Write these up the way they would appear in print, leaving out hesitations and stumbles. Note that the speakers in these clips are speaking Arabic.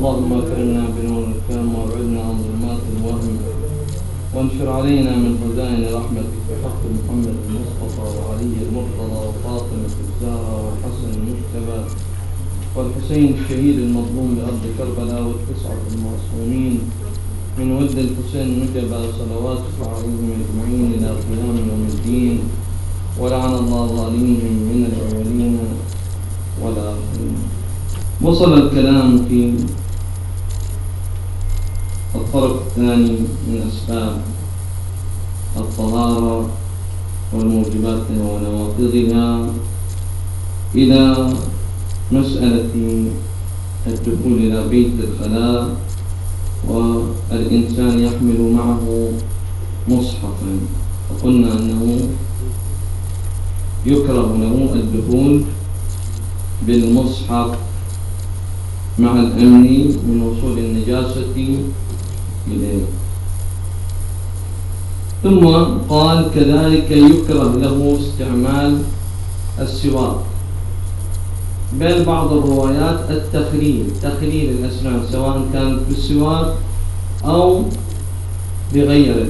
اللهم اكرمنا بنور الكرم وابعدنا عن ظلمات الوهم وانشر علينا من خزائن رحمتك بحق محمد المصطفى وعلي المرتضى وفاطمة الزهراء والحسن المجتبى والحسين الشهيد المظلوم بأرض كربلاء والتسعة المعصومين من ود الحسين نجبى صلواتك عليهم أجمعين إلى قيام يوم الدين، ولعن الله ظالمهم من الأولين والآخرين. وصل الكلام في الطرف الثاني من أسباب الطهارة والموجبات ونواقضها إلى مسألة الدخول إلى بيت الخلاء والإنسان يحمل معه مصحفا، فقلنا أنه يكره له الدخول بالمصحف مع الأمن من وصول النجاسة إليه. ثم قال كذلك يكره له استعمال السواك، بل بعض الروايات تخليل الأسنان سواء كانت بالسواك أو بغيره.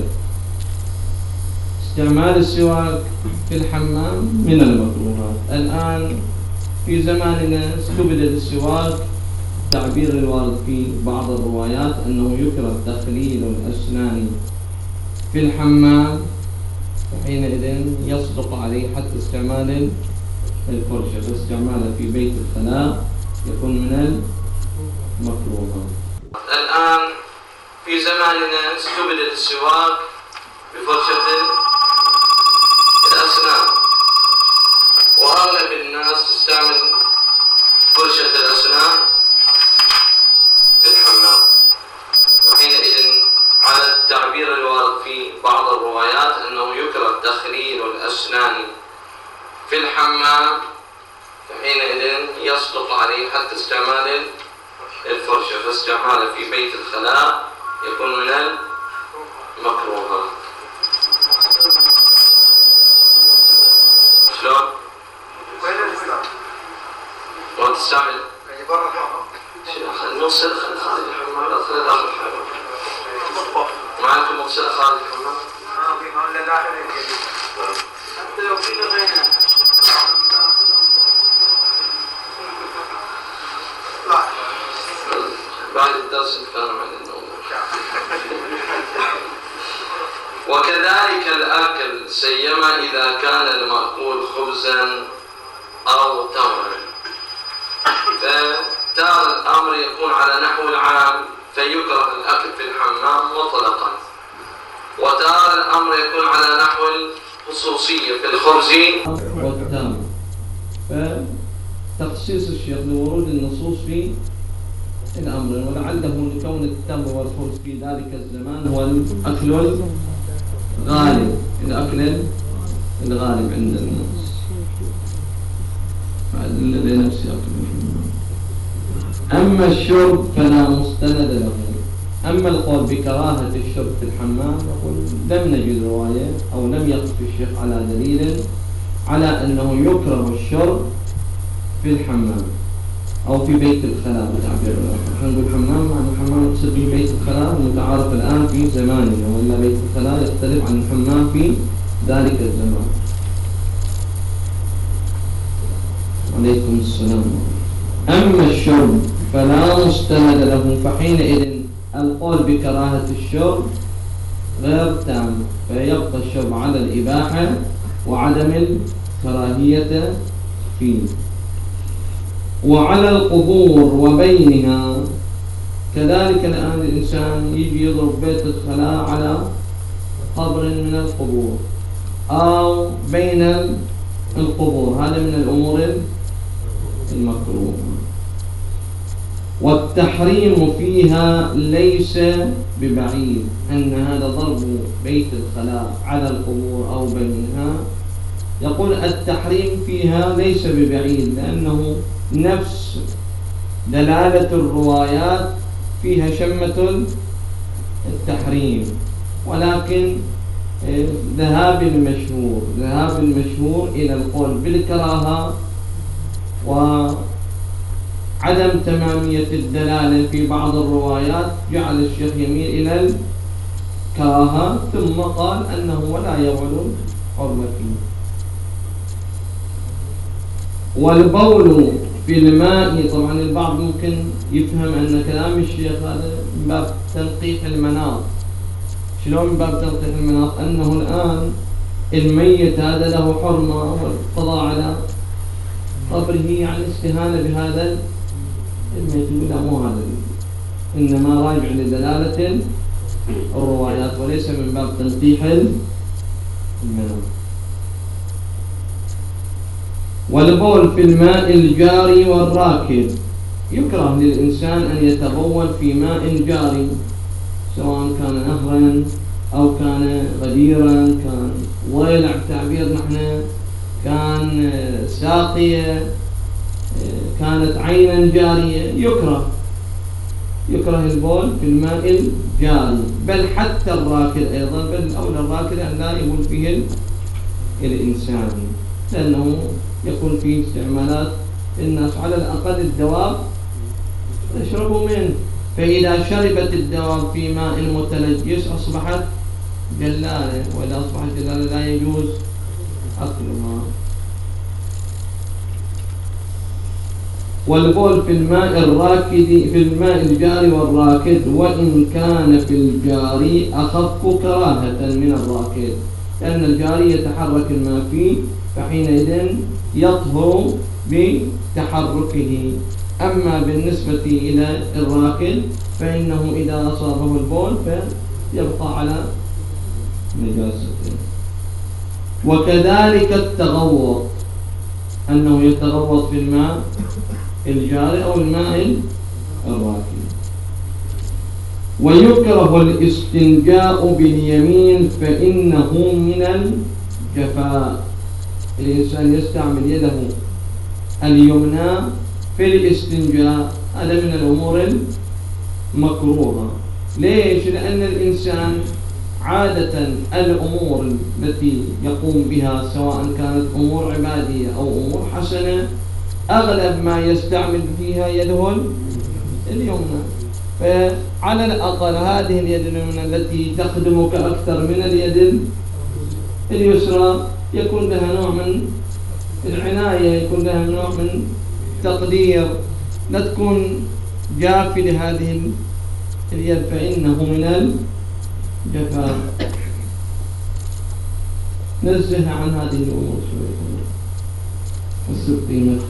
استعمال السواك في الحمام من المكروهات. الآن في زماننا استبدل السواك، تعبير الوارد في بعض الروايات أنه يكره تخليل الأسنان في الحمام، وحينئذ يصدق عليه حتى استعمال الفرشة، فاستعماله في بيت الخلاء يكون من المكروهات. الآن في زماننا استبدل السواك بفرشة الأسنان، وأغلب الناس تستعمل فرشة الأسنان في الحمام، وحينئذ على التعبير الوارد في بعض الروايات أنه يكره تخليل الأسنان في الحمام، فحينئذ يصدق عليه حتى استعمال الفرشة، فاستعماله في بيت الخلاء يكون من المكروهات. شلون؟ لو تستعمل المغسلة خارج الحمام، لا داخل الحمام. معكم مغسلة خارج الحمام؟ لا داخل الجديد. حتى لو في غيرها. بعد الدرس نتكلم عن الموضوع. وكذلك الأكل سيما إذا كان المأكول خبزا أو تمرا، فتار الأمر يكون على نحو العام فيكره الأكل في الحمام مطلقا، وتار الأمر يكون على نحو الخصوصية في الخبز والتمر. فتخصيص الشيخ لورود النصوص في الأمر، ولعله لكون التمر والخبز في ذلك الزمان هو الأكل الغالب، الغالب عند الناس، لنفس أكله. أما الشرب فلا مستند له. أما القول بكراهة الشرب في الحمام نقول لم نجد رواية أو لم يقف الشيخ على دليل على أنه يكره الشرب في الحمام أو في بيت الخلاء بتعبير نحن نقول حمام، معنى الحمام يقصد به بيت الخلاء المتعارف الآن في زماننا، وإلا بيت الخلاء يختلف عن الحمام في ذلك الزمان. عليكم السلام. أما الشرب فلا مستند له، فحينئذ القول بكراهة الشرب غير تام، فيبقى الشرب على الإباحة وعدم الكراهية فيه. وعلى القبور وبينها كذلك، الآن الإنسان يجي يضرب بيت الخلاء على قبر من القبور أو بين القبور، هذا من الأمور المكروهة. والتحريم فيها ليس ببعيد، أن هذا ضرب بيت الخلاء على القبور أو بينها، يقول التحريم فيها ليس ببعيد، لأنه نفس دلالة الروايات فيها شمة التحريم، ولكن ذهاب المشهور إلى القول بالكراهة وعدم عدم تمامية الدلالة في بعض الروايات جعل الشيخ يميل إلى الكراهة، ثم قال أنه ولا يبعد حرمته. والبول في الماء، طبعا البعض ممكن يفهم أن كلام الشيخ هذا من باب تنقيح المناط. شلون من باب تنقيح المناط؟ أنه الآن الميت هذا له حرمة والقضاء على قبره يعني استهانة بهذا الميت، لا مو هذا، إنما راجع لدلالة الروايات وليس من باب تنقيح المناط. والبول في الماء الجاري والراكد، يكره للإنسان أن يتبول في ماء جاري، سواء كان نهرا أو كان غديرا، كان ضيلع تعبير نحن، كان ساقية، كانت عينا جارية، يكره البول في الماء الجاري، بل حتى الراكد أيضا، بل أولى الراكد أن لا يبول فيه الإنسان، لأنه يكون فيه استعمالات الناس، على الأقل الدواب يشربوا منه، فإذا شربت الدواب في ماء متلجس أصبحت جلالة، وإذا أصبحت جلالة لا يجوز أكلها. والبول في الماء الراكد، في الماء الجاري والراكد، وإن كان في الجاري أخف كراهة من الراكد، لأن الجاري يتحرك الماء فيه، فحينئذ يطهر بتحركه. أما بالنسبة إلى الراكد فإنه إذا أصابه البول فيبقى على نجاسته. وكذلك التغوط، أنه يتغوط في الماء الجاري أو الماء الراكد. ويكره الاستنجاء باليمين فإنه من الجفاء، الإنسان يستعمل يده اليمنى في الاستنجاء، هذا من الأمور المكروهة. ليش؟ لأن الإنسان عادة الأمور التي يقوم بها سواء كانت أمور عبادية أو أمور حسنة أغلب ما يستعمل فيها يده اليمنى، فعلى الأقل هذه اليد اليمنى التي تخدمك أكثر من اليد اليسرى يكون لها نوع من العناية، يكون لها نوع من تقدير، لا تكون جافة لهذه اليد، فإنه من الجفاء. نزه عن هذه الأمور شوية وسب قيمتها.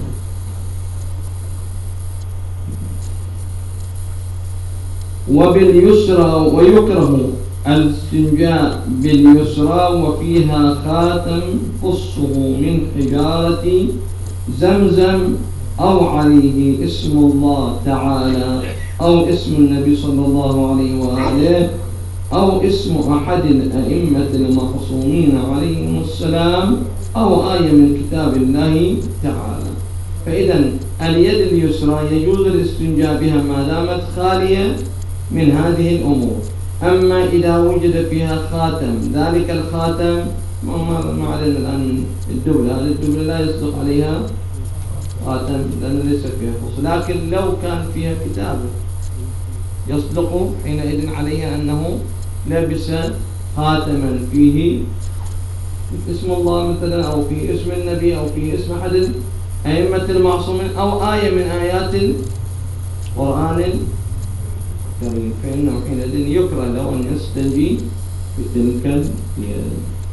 وباليسرى، ويكره الاستنجاء باليسرى وفيها خاتم قصه من حجارة زمزم أو عليه اسم الله تعالى أو اسم النبي صلى الله عليه وآله أو اسم أحد الأئمة المعصومين عليهم السلام أو آية من كتاب الله تعالى. فإذا اليد اليسرى يجوز الاستنجاء بها ما دامت خالية من هذه الأمور. أما إذا وجد فيها خاتم، ذلك الخاتم ما علينا الآن الدولة، الدولة لا يصدق عليها خاتم لأن ليس فيها فصل، لكن لو كان فيها كتاب يصدق حينئذ عليه أنه لبس خاتما فيه اسم الله مثلا أو في اسم النبي أو في اسم أحد الأئمة المعصومين أو آية من آيات القرآن الكريم، فإنه حينئذ يكره له أن يستنجي بتلك اليد.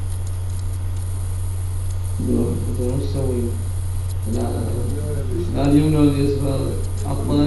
لا اليمنى واليسرى أفضل.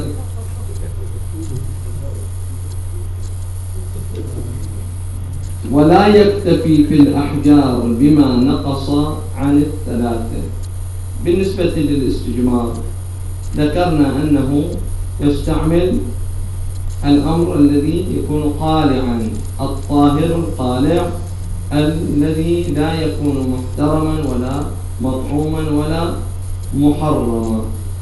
ولا يكتفي في الأحجار بما نقص عن الثلاثة. بالنسبة للاستجمار ذكرنا أنه يستعمل الأمر الذي يكون قالعا، الطاهر القالع الذي لا يكون محترما ولا مطعوما ولا محرما.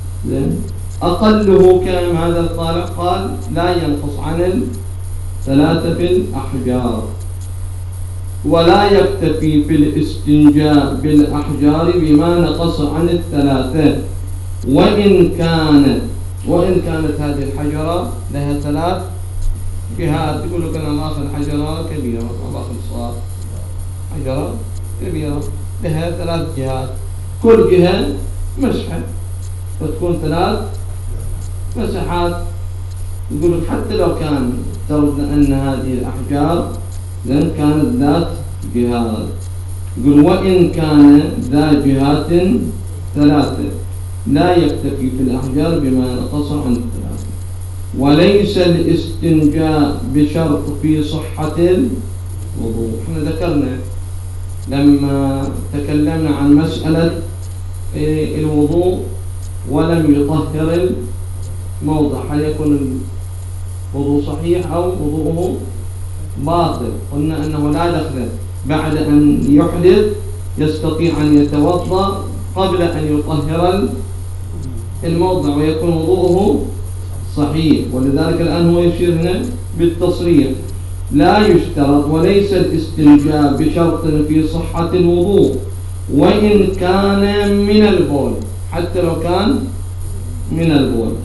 أقله كم هذا القالع؟ قال لا ينقص عن الثلاثة في الأحجار. ولا يكتفي في الاستنجاء بالأحجار بما نقص عن الثلاثة وإن كانت وإن كانت هذه الحجرة لها 3 جهات. يقول لك أنا ماخذ حجرة كبيرة، ما باخذ صغار، حجرة كبيرة لها 3 جهات، كل جهة مسحة، فتكون 3 مساحات. يقول لك حتى لو كان افترضنا أن هذه الأحجار لأن كانت ذات جهات، يقول وإن كان ذا جهات 3 لا يكتفي في الأحجار بما يقتصر عن 3. وليس الاستنجاء بشرط في صحة الوضوء. احنا ذكرنا لما تكلمنا عن مسألة الوضوء ولم يطهر الموضع، هل يكون الوضوء صحيح أو وضوءه باطل؟ قلنا أنه لا دخل، بعد أن يحدث يستطيع أن يتوضأ قبل أن يطهر الموضع ويكون وضوءه صحيح. ولذلك الآن هو يشير هنا بالتصريح لا يشترط وليس الاستنجاء بشرط في صحة الوضوء وإن كان من البول، حتى لو كان من البول.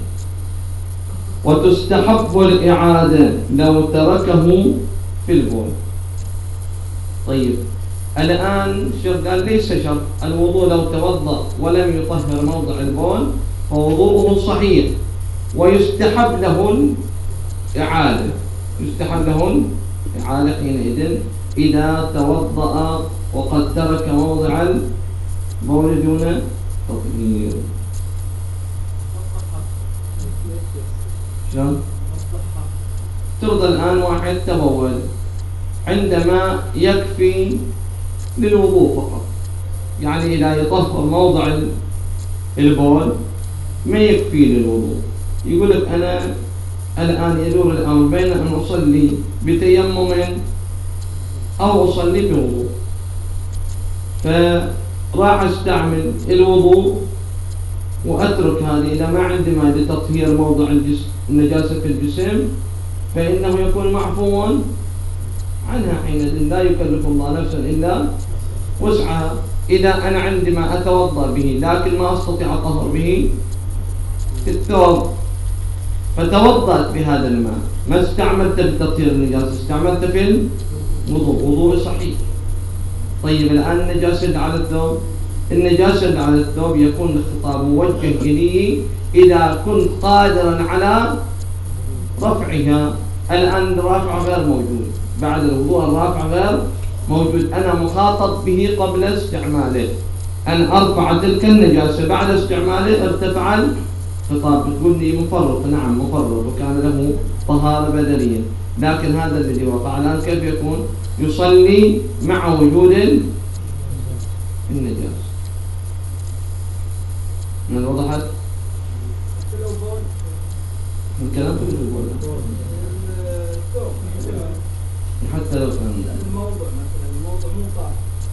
وتستحب الإعادة لو تركه في البول. طيب الآن قال ليس شرط الوضوء لو توضأ ولم يطهر موضع البول فوضوءه صحيح، ويستحب له الإعادة. يستحب له الإعادة حينئذ إذا توضأ وقد ترك موضع البول دون تطهير. شلون؟ افترض الآن واحد تبول عندما يكفي للوضوء فقط، يعني إذا يطهر موضع البول ما يكفي للوضوء. يقول لك أنا الآن يدور الأمر بين أن أصلي بتيمم أو أصلي بوضوء، فراح أستعمل الوضوء وأترك هذه إذا ما عندي ما لتطهير موضع النجاسة في الجسم فإنه يكون معفوا عنها حينئذ، لا يكلف الله نفسا إلا وسعها. إذا أنا عندي ما أتوضأ به لكن ما أستطيع أطهر به الثوب فتوضأت بهذا الماء، ما استعملت بتطهير النجاسة، استعملت في الوضوء، وضوء صحيح. طيب الآن النجاسة اللي على الثوب، النجاسة اللي على الثوب يكون الخطاب موجه إليه إذا كنت قادرا على رفعها. الآن الرافع غير موجود، بعد الوضوء الرافع غير موجود، أنا مخاطب به قبل استعماله أن أرفع تلك النجاسة، بعد استعماله ارتفع الخطاب. تقول لي مفرط، نعم مفرط وكان له طهارة بدنية، لكن هذا الذي وقع الآن كيف يكون؟ يصلي مع وجود النجاسة. من وضحت؟ الكلام كله يقول حتى لو كان الموضع مثلا الموضع مو طاهر،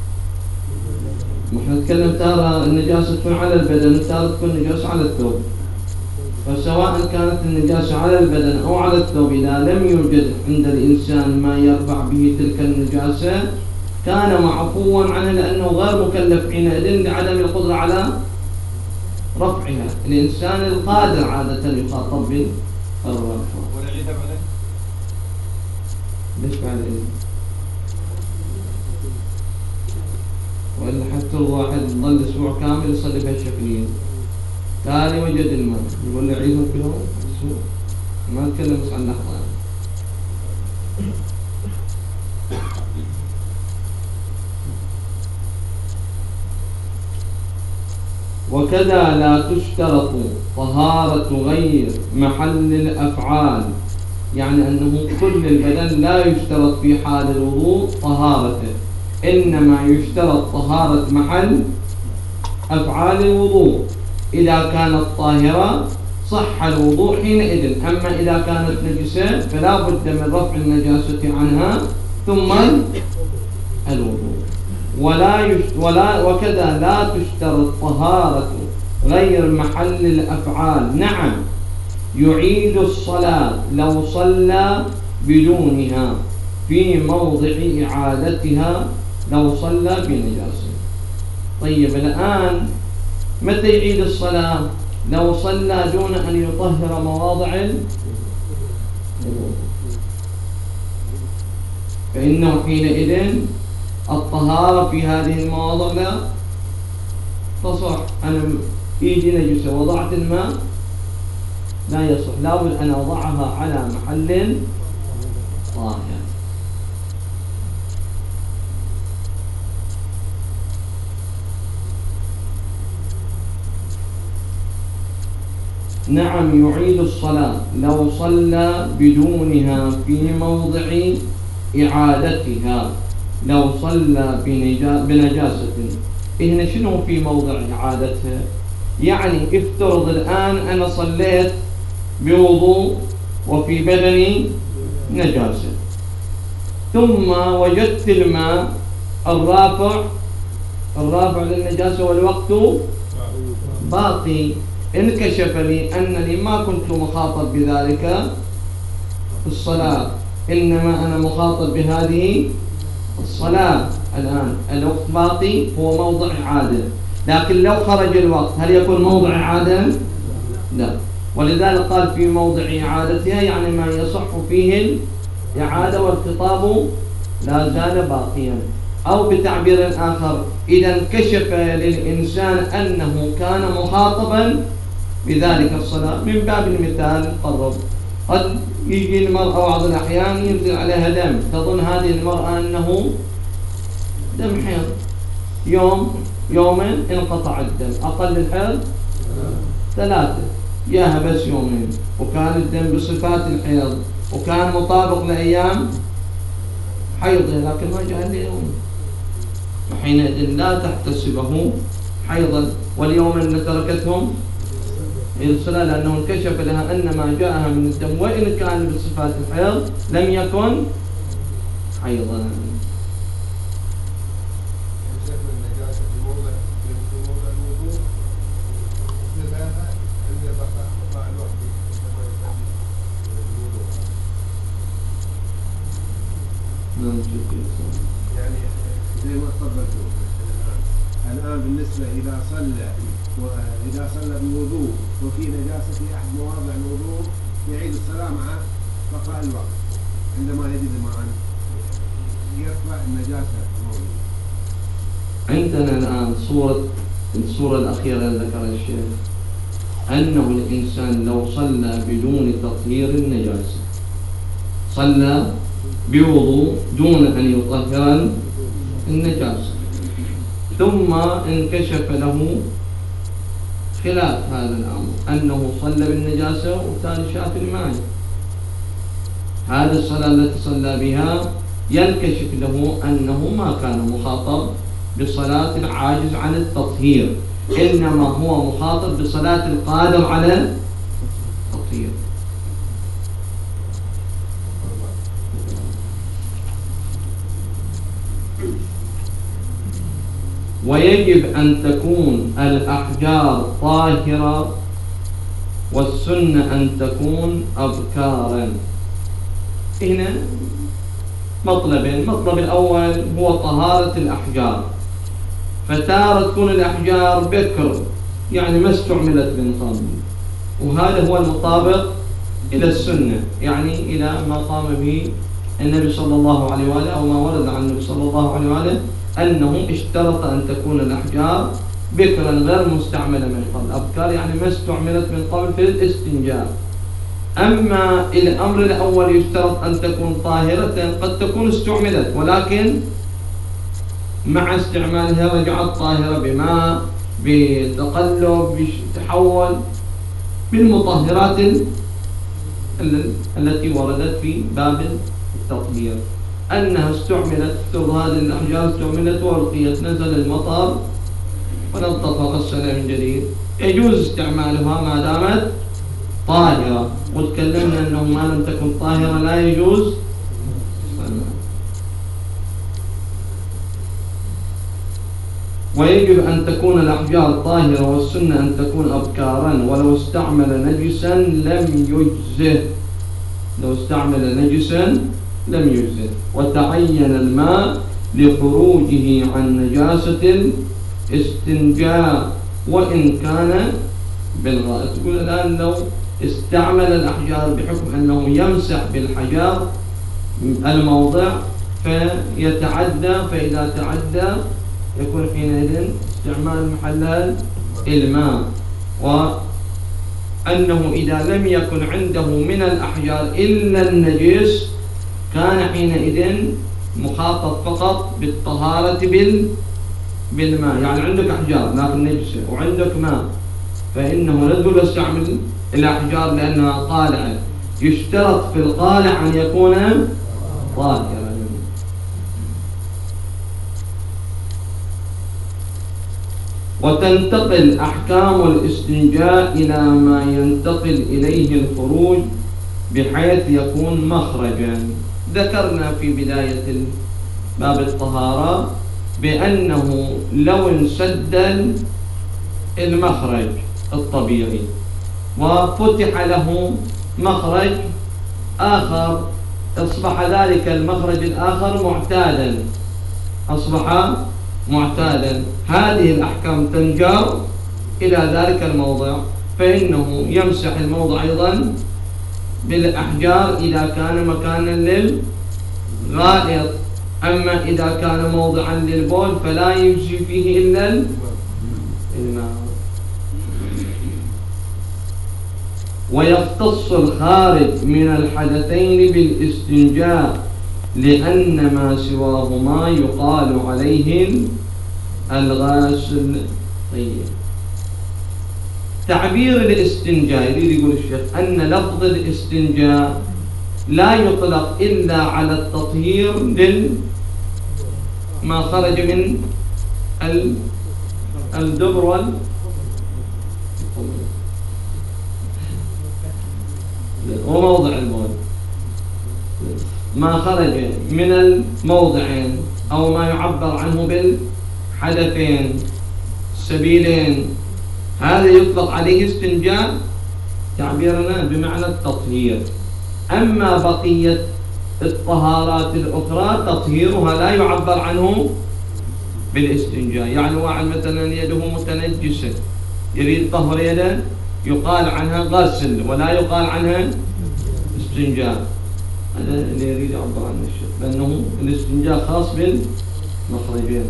نحن نتكلم تارة النجاسة تكون على البدن، تارة تكون النجاسة على الثوب، فسواء كانت النجاسة على البدن أو على الثوب إذا لم يوجد عند الإنسان ما يرفع به تلك النجاسة كان معفوا عنه لأنه غير مكلف حينئذ لعدم القدرة على رفعها. الإنسان القادر عادة يخاطب بالرفع. والعيد بعد؟ ليش بعد العيد؟ وإلا حتى الواحد ظل أسبوع كامل يصلي بهالشكلين، تالي وجد الماء يقول له عيدهم كلهم أسبوع، ما نتكلم بس عن لحظة. وكذا لا تشترط طهارة غير محل الأفعال، يعني أنه كل البدن لا يشترط في حال الوضوء طهارته، إنما يشترط طهارة محل أفعال الوضوء. إذا كانت طاهرة صح الوضوء حينئذ، أما إذا كانت نجسة فلا بد من رفع النجاسة عنها ثم الوضوء. وكذا لا تشترط طهارة غير محل الأفعال. نعم يعيد الصلاة لو صلى بدونها في موضع إعادتها لو صلى بنجاسة. طيب الآن متى يعيد الصلاة؟ لو صلى دون أن يطهر مواضع فإنه حينئذ الطهارة في هذه المواضع لا تصح. أنا إيدي نجسة وضعت الماء لا يصح، لابد أن أضعها على محل طاهر. نعم يعيد الصلاة لو صلى بدونها في موضع إعادتها. لو صلى بنجاسة هنا شنو في موضع إعادتها؟ يعني افترض الآن أنا صليت بوضوء وفي بدني نجاسة، ثم وجدت الماء الرافع للنجاسة والوقت باقي. انكشف لي أنني ما كنت مخاطب بذلك في الصلاة، إنما أنا مخاطب بهذه الصلاة. الآن الوقت باقي، هو موضع إعادة، لكن لو خرج الوقت هل يكون موضع إعادة؟ لا. ولذلك قال في موضع إعادتها، يعني ما يصح فيه الإعادة والخطاب لا زال باقيا. أو بتعبير آخر، إذا انكشف للإنسان أنه كان مخاطبا بذلك الصلاة. من باب المثال قرب، قد يجي المرأة بعض الأحيان ينزل عليها دم، تظن هذه المرأة أنه دم حيض، يومين انقطع الدم، أقل الحيض 3، ياها بس يومين، وكان الدم بصفات الحيض وكان مطابق لأيام حيضه، لكن ما جاء لي يوم، فحينئذ لا تحتسبه حيضا. واليوم اللي تركتهم الصلاة، لأنه انكشف لها أن ما جاءها من الدم وإن كان بصفات الحيض لم يكن حيضا. يعني زي ما تفضلتوا الآن بالنسبة إذا صلى بوضوء وفي نجاسة في أحد مواضع الوضوء يعيد الصلاة مع بقاء الوقت، عندما يجد ماء يرفع النجاسة الموجودة. عندنا الآن الصورة الأخيرة اللي ذكرها الشيخ، أنه الإنسان لو صلى بدون تطهير النجاسة، صلى بوضوء دون أن يطهر النجاسة، ثم انكشف له خلاف هذا الأمر، أنه صلى بالنجاسة وكان شاف الماء، هذه الصلاة التي صلى بها ينكشف له أنه ما كان مخاطب بصلاة العاجز عن التطهير، إنما هو مخاطب بصلاة القادر على التطهير. ويجب أن تكون الأحجار طاهرة، والسنة أن تكون أبكارا. هنا مطلبين، المطلب الأول هو طهارة الأحجار، فتارة تكون الأحجار بكر يعني ما استعملت من قبل، وهذا هو المطابق إلى السنة، يعني إلى ما قام به النبي صلى الله عليه وآله، أو ما ورد عن النبي صلى الله عليه وآله أنه اشترط أن تكون الأحجار بكرا غير مستعملة من قبل. أبكار يعني ما استعملت من قبل في الاستنجاء. أما الأمر الأول يشترط أن تكون طاهرة، قد تكون استعملت ولكن مع استعمالها رجعت طاهرة بماء، بتقلب، بتحول، بالمطهرات التي وردت في باب التطهير، أنها استعملت. هذه الأحجار استعملت وألقيت، نزل المطر ونظف غسلها من جديد، يجوز استعمالها ما دامت طاهرة. وتكلمنا أنه ما لم تكن طاهرة لا يجوز. ويجب أن تكون الأحجار طاهرة، والسنة أن تكون أبكارا، ولو استعمل نجسا لم يجزه، لو استعمل نجسا لم يجزه. وتعين الماء لخروجه عن نجاسة الاستنجاء وإن كان بالغائط. يقول الآن لو استعمل الأحجار بحكم أنه يمسح بالحجر الموضع فيتعدى، فإذا تعدى يكون حينئذ استعمال محل الماء، وأنه إذا لم يكن عنده من الأحجار إلا النجس كان حينئذ مخاطب فقط بالطهارة بالماء. يعني عندك أحجار لكن نجسة وعندك ماء، فإنه لا تقول استعمل الأحجار لأنها قالعة، يشترط في القالع أن يكون طاهرا. وتنتقل أحكام الاستنجاء إلى ما ينتقل إليه الخروج بحيث يكون مخرجا. ذكرنا في بداية باب الطهارة بأنه لو انسد المخرج الطبيعي وفتح له مخرج آخر، أصبح ذلك المخرج الآخر معتادا، أصبح معتادا، هذه الأحكام تنجر إلى ذلك الموضع، فإنه يمسح الموضع أيضا بالأحجار إذا كان مكانا للغائط. أما إذا كان موضعا للبول فلا يجزي فيه إلا الماء. ويختص الخارج من الحدثين بالاستنجاء لأن ما سواهما يقال عليه الغاسل. طيب، تعبير الاستنجاء يريد يقول الشيخ أن لفظ الاستنجاء لا يطلق إلا على التطهير ما خرج من الدبر وموضع البول، ما خرج من الموضعين أو ما يعبر عنه بالحدثين السبيلين، هذا يطلق عليه استنجاء تعبيرنا بمعنى التطهير. أما بقية الطهارات الأخرى تطهيرها لا يعبر عنه بالاستنجاء. يعني واحد مثلا يده متنجسة يريد طهر يده يقال عنها غسل ولا يقال عنها استنجاء، هذا اللي يريد يعبر عنه الشيخ، لأنه الاستنجاء خاص بالمخرجين.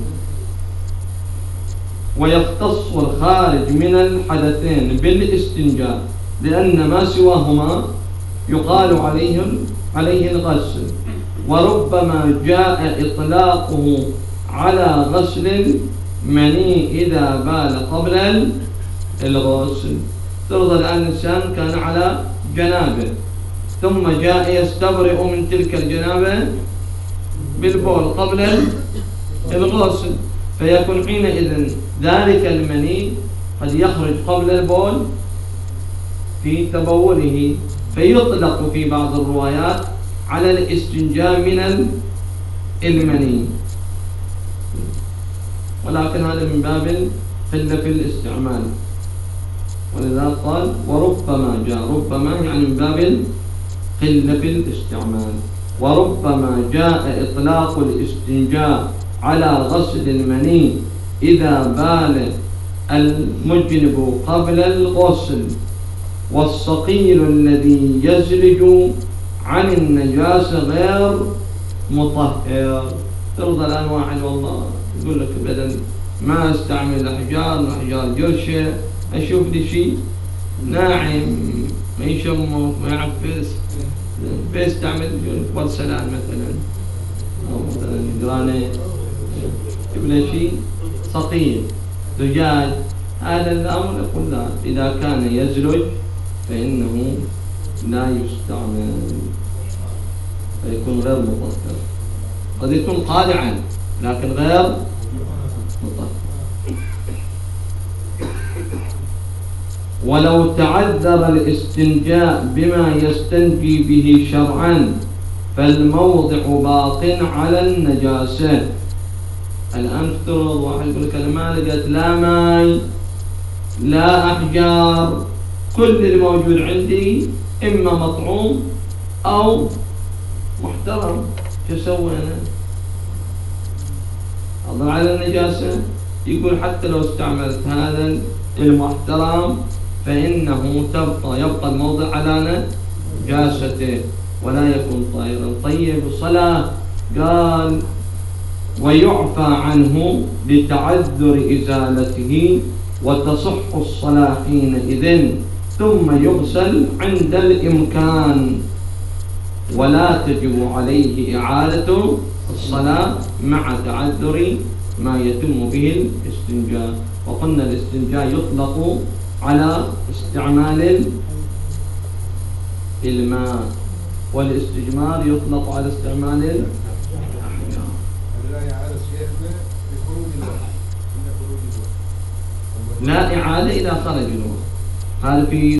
ويختص الخارج من الحدثين بالاستنجاء لأن ما سواهما يقال عليه الغسل. وربما جاء إطلاقه على غسل المني إذا بال قبل الغسل. ترضى الآن الإنسان كان على جنابه ثم جاء يستبرئ من تلك الجنابة بالبول قبل الغسل، فيكون حينئذ ذلك المني قد يخرج قبل البول في تبوله، فيطلق في بعض الروايات على الاستنجاء من المني، ولكن هذا من باب قلة في الاستعمال، ولذا قال وربما جاء، ربما يعني من باب قلة في الاستعمال. وربما جاء إطلاق الاستنجاء على غسل المني إذا بال المجنب قبل الغسل، والصقيل الذي يزلج عن النجاسة غير مطهر. ترضى الآن واحد والله يقول لك بدل ما استعمل الأحجار جرشة، أشوف لي شيء ناعم ما يشمه ما يعفس، بيستعمل والسلام مثلا أو مثلا جرانيت، يجيب له شيء صقيل زجاج. هذا الأمر يقول لا، إذا كان يزلج فإنه لا يستعمل، فيكون غير مطهر. قد يكون قالعا لكن غير مطهر. ولو تعذر الاستنجاء بما يستنجي به شرعا فالموضع باق على النجاسة. الآن افترض واحد يقول لك أنا ما لقيت لا ماء لا أحجار، كل الموجود عندي إما مطعوم أو محترم، شو أسوي أنا؟ أضع على النجاسة. يقول حتى لو استعملت هذا المحترم فإنه يبقى الموضع على نجاسته ولا يكون طاهرا. طيب الصلاة قال ويعفى عنه لتعذر إزالته وتصح الصلاة حينئذ ثم يغسل عند الإمكان ولا تجب عليه إعادة الصلاة مع تعذر ما يتم به الاستنجاء. وقلنا الاستنجاء يطلق على استعمال الماء والاستجمار يطلق على استعمال الأحجار. لا إعادة إذا خرج الوقت. هذا في